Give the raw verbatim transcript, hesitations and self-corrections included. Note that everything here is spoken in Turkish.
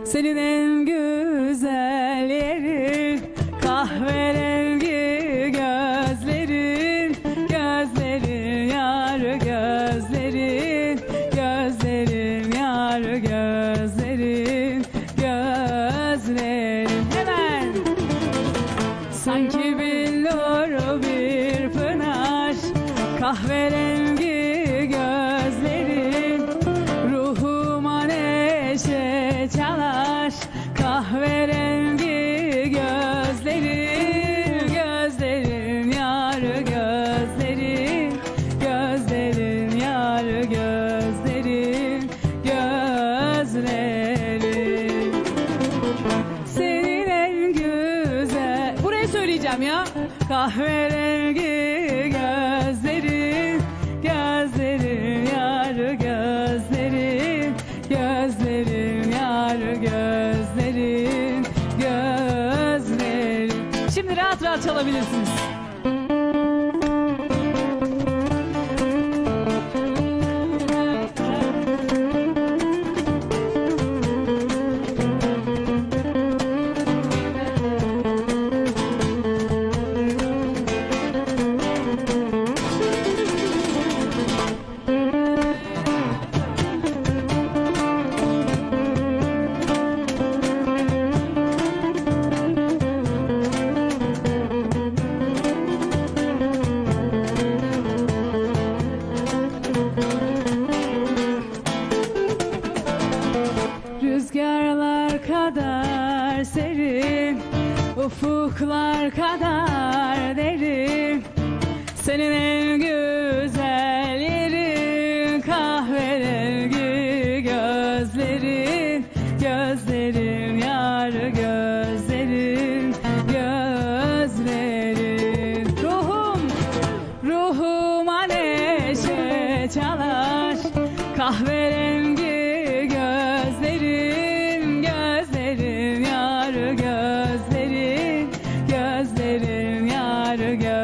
Senin en güzel yerin kahverengi gözlerin, gözlerin yar gözlerin, gözlerin yar gözlerin, gözlerin. Hemen sanki billur bir pınar, kahverengi gözlerin ruhuma neşe çalar, kahverengi gözlerin, gözlerin yar gözlerin, gözlerin yar gözlerin, gözlerin. Senin en güzel, burayı söyleyeceğim ya, kahverengi gözlerin, gözlerin yar gözlerin, gözlerin yar gözlerin, gözlerin. Şimdi rahat rahat çalabilirsiniz. Rüzgarlar kadar serin, ufuklar kadar derin. Senin en güzel yerin kahverengi gözlerin, gözlerin yar gözlerin, gözlerin. Ruhum, ruhuma neşe çalar, kahverengi gözlerin, gözlerin yar gözlerin, gözlerin yar gözlerin.